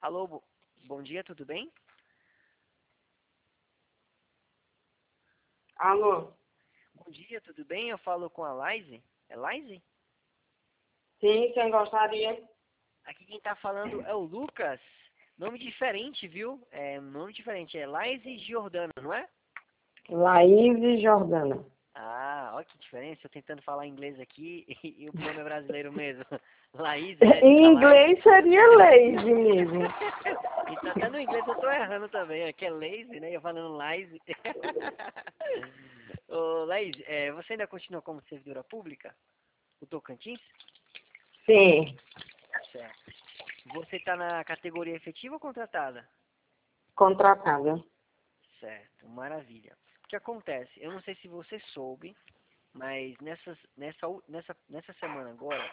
Alô, bom dia, tudo bem? Alô? Bom dia, tudo bem? Eu falo com a Laise. É Laise? Sim, quem gostaria? Aqui quem tá falando é o Lucas. Nome diferente, viu? Nome diferente. É Laise Giordano, não é? Laís Jordana. Ah, olha que diferença. Eu tentando falar inglês aqui e o nome é brasileiro mesmo. Laís, né? De Em ficar Laise. inglês seria Lazy mesmo. Então até no inglês eu tô errando também. Aqui é Laise, né? Eu falando Laise. Ô, Laís, você ainda continua como servidora pública? O Tocantins? Sim, Certo. Você está na categoria efetiva ou contratada? contratada. Certo, maravilha. O que acontece? Eu não sei se você soube, mas nessa semana agora,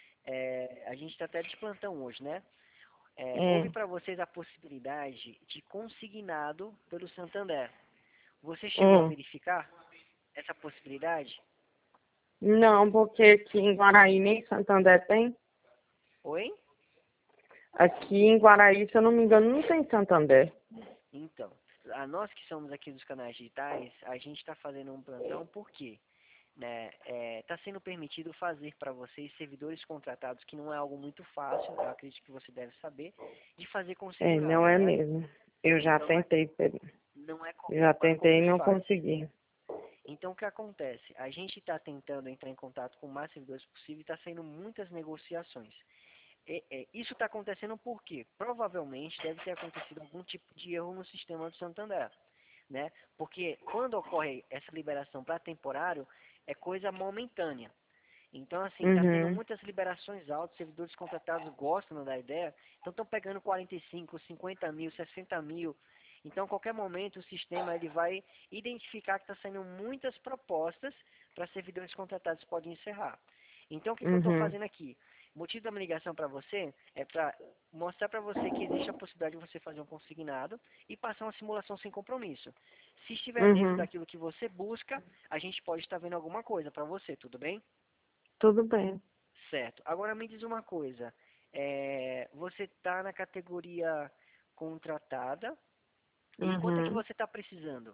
a gente está até de plantão hoje, né? Houve Hum, para vocês a possibilidade de consignado pelo Santander. Você chegou a hum. verificar essa possibilidade? Não, porque aqui em Guaraí nem Santander tem. Oi? Aqui em Guaraí, se eu não me engano, não tem Santander. Então, a nós que somos aqui dos canais digitais, a gente está fazendo um plantão por quê? Né, está sendo permitido fazer para vocês servidores contratados, que não é algo muito fácil, eu acredito que você deve saber, de fazer É, não consignado, é né? mesmo. Eu já Então tentei, não é já tentei e como se não faz. consegui. Então o que acontece? A gente está tentando entrar em contato com o mais servidores possível e está sendo muitas negociações. Isso está acontecendo porque provavelmente deve ter acontecido algum tipo de erro no sistema do Santander, né? Porque quando ocorre essa liberação para temporário, é coisa momentânea. Então, assim, está tendo Uhum, muitas liberações altas, servidores contratados gostam da ideia, então estão pegando 45, 50 mil, 60 mil. Então, a qualquer momento, o sistema ele vai identificar que está saindo muitas propostas para servidores contratados podem encerrar. Então, o que eu estou uhum, fazendo aqui? O motivo da minha ligação para você é para mostrar para você que existe a possibilidade de você fazer um consignado e passar uma simulação sem compromisso. Se estiver dentro uhum. daquilo que você busca, a gente pode estar vendo alguma coisa para você, tudo bem? Tudo bem. Certo. Agora me diz uma coisa. Você está na categoria contratada e quanto é que Uhum. você está precisando?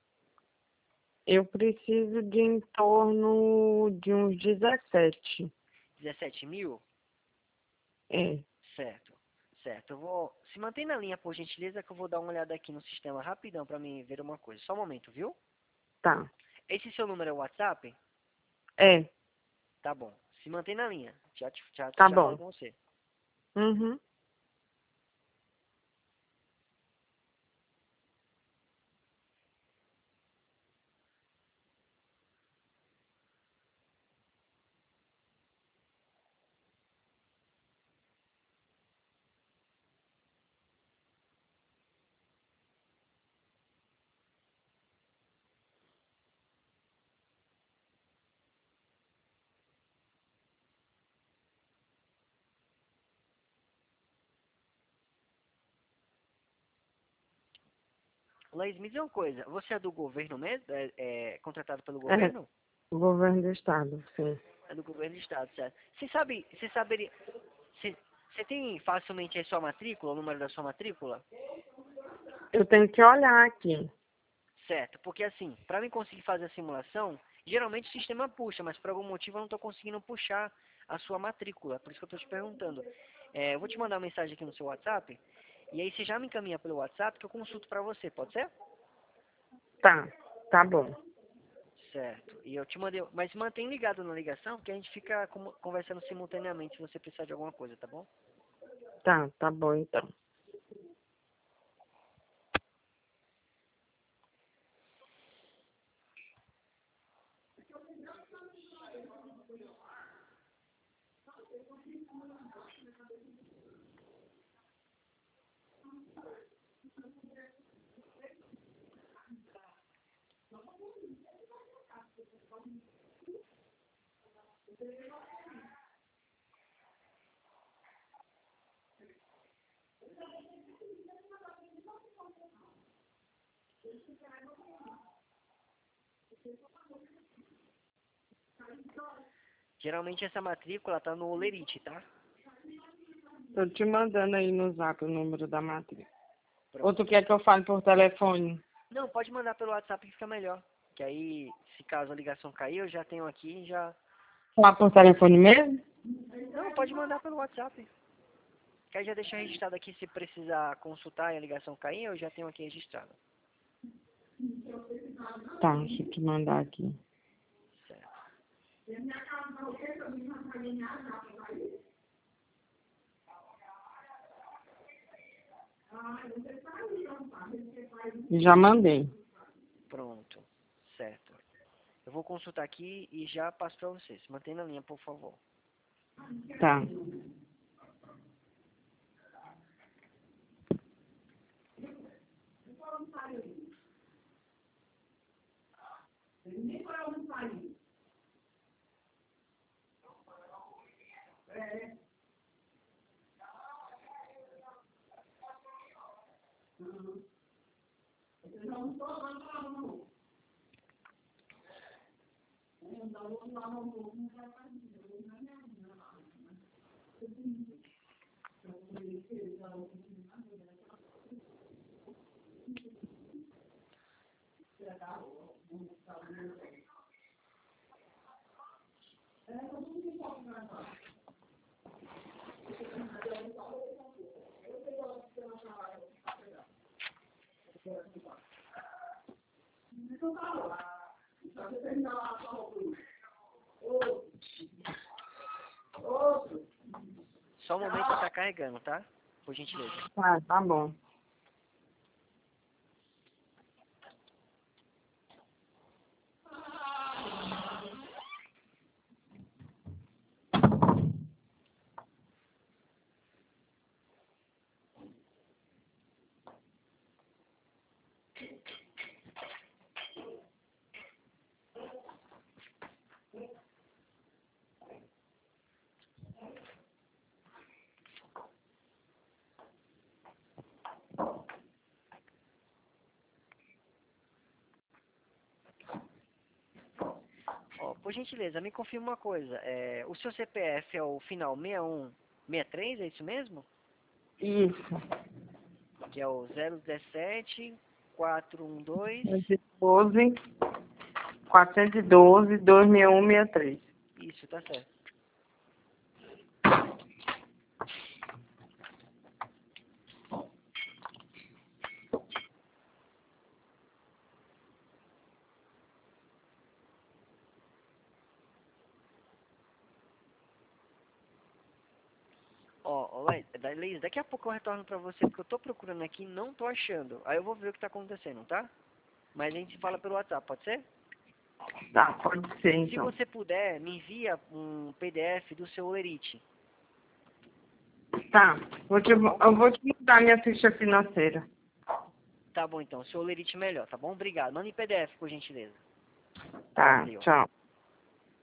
Eu preciso de em torno de uns 17. 17 mil? É, Certo. Certo. Eu vou. Se mantém na linha, por gentileza, que eu vou dar uma olhada aqui no sistema rapidão para mim ver uma coisa. Só um momento, viu? tá. Esse seu número é o WhatsApp? É, Tá bom. Se mantém na linha. tá Já falo bom. com você. Uhum. Laís, me diz uma coisa. Você é do governo mesmo? É contratado pelo É, governo? o governo do estado, sim. É do governo do estado, certo? Você saberia, você tem facilmente aí sua matrícula, o número da sua matrícula? Eu tenho que olhar aqui. Certo, porque assim, para mim conseguir fazer a simulação, geralmente o sistema puxa, mas por algum motivo eu não estou conseguindo puxar a sua matrícula, por isso que eu estou te perguntando. Eu vou te mandar uma mensagem aqui no seu WhatsApp, e aí você já me encaminha pelo WhatsApp que eu consulto para você, pode ser? Tá, tá bom. Certo, e eu te mandei, mas mantém ligado na ligação, porque a gente fica conversando simultaneamente se você precisar de alguma coisa, tá bom? Tá, tá bom então. Geralmente essa matrícula tá no Olerite, tá? Tô te mandando aí no zap o número da matriz. Pronto. Ou tu quer que eu fale por telefone? Não, pode mandar pelo WhatsApp que fica melhor. Que aí, se caso a ligação cair, eu já tenho aqui e já... Falar por telefone mesmo? Não, pode mandar pelo WhatsApp. Que aí já deixa registrado aqui, se precisar consultar e a ligação cair, eu já tenho aqui registrado. Tá, deixa eu te mandar aqui. Certo. Já mandei. Pronto. Certo. Eu vou consultar aqui e já passo para vocês. Mantenha na linha, por favor. Tá. Só um momento que tá carregando, tá? Por gentileza. Tá bom. Ó, por gentileza, me confirma uma coisa. O seu CPF é o final 6163, é isso mesmo? Isso. Que é o 017 412. 412, 412, 26163. Isso, tá certo. Ó, Laís, daqui a pouco eu retorno pra você, porque eu tô procurando aqui e não tô achando. Aí eu vou ver o que tá acontecendo, tá? Mas a gente fala pelo WhatsApp, pode ser? Tá, pode ser Se então. você puder, me envia um PDF do seu Olerite. Tá, eu vou te mandar minha ficha financeira. Tá bom então, seu Olerite melhor, tá bom? Obrigado. Manda em PDF, por gentileza. Tá, Valeu. tchau.